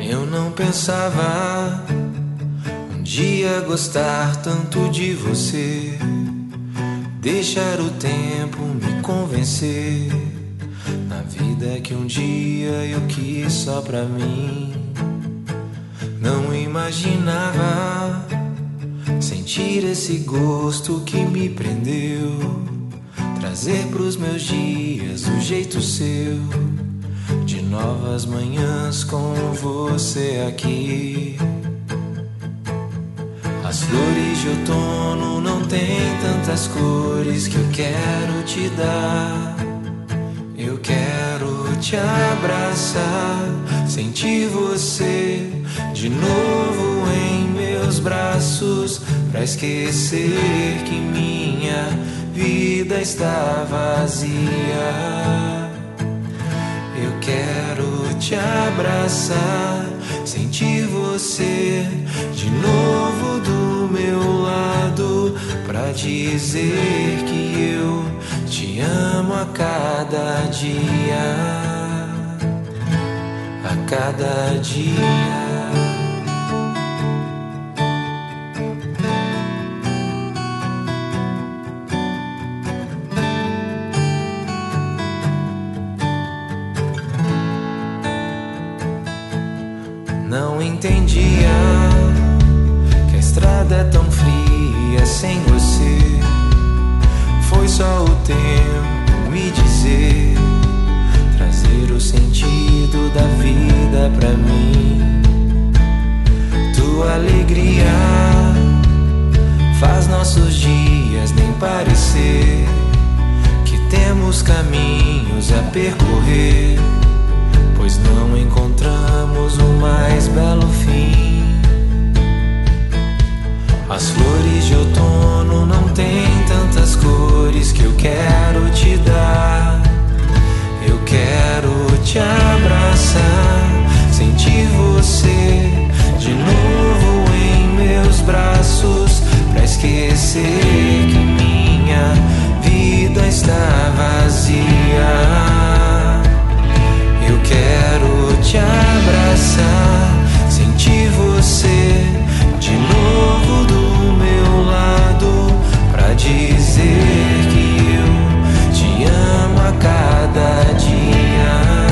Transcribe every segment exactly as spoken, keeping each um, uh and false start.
Eu não pensava um dia gostar tanto de você, deixar o tempo me convencer na vida que um dia eu quis só pra mim. Não imaginava sentir esse gosto que me prendeu, trazer pros meus dias o jeito seu, de novas manhãs com você aqui. As flores de outono não têm tantas cores que eu quero te dar. Eu quero te abraçar, sentir você de novo em meus braços, pra esquecer que minha vida está vazia. Eu quero te abraçar, sentir você de novo do meu lado, pra dizer que eu te amo a cada dia, a cada dia. Não entendia que a estrada é tão fria sem você. Foi só o tempo me dizer, trazer o sentido da vida pra mim. Tua alegria faz nossos dias nem parecer que temos caminhos a percorrer, pois não encontramos o mais belo fim. As flores de outono não têm tantas cores que eu quero te dar. Eu quero te abraçar, sentir você de novo em meus braços, pra esquecer que minha vida está vazia. Eu quero te abraçar, sentir você de novo do meu lado, pra dizer que eu te amo a cada dia,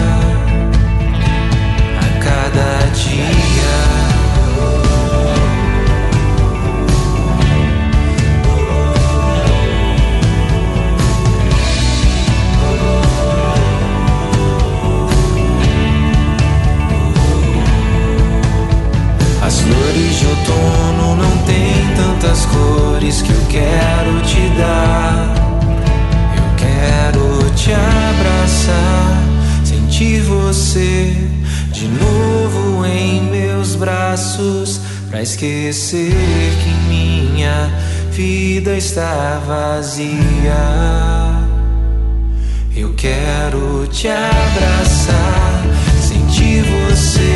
a cada dia. As flores de outono não têm tantas cores que eu quero te dar. Eu quero te abraçar, sentir você de novo em meus braços, pra esquecer que minha vida está vazia. Eu quero te abraçar, sentir você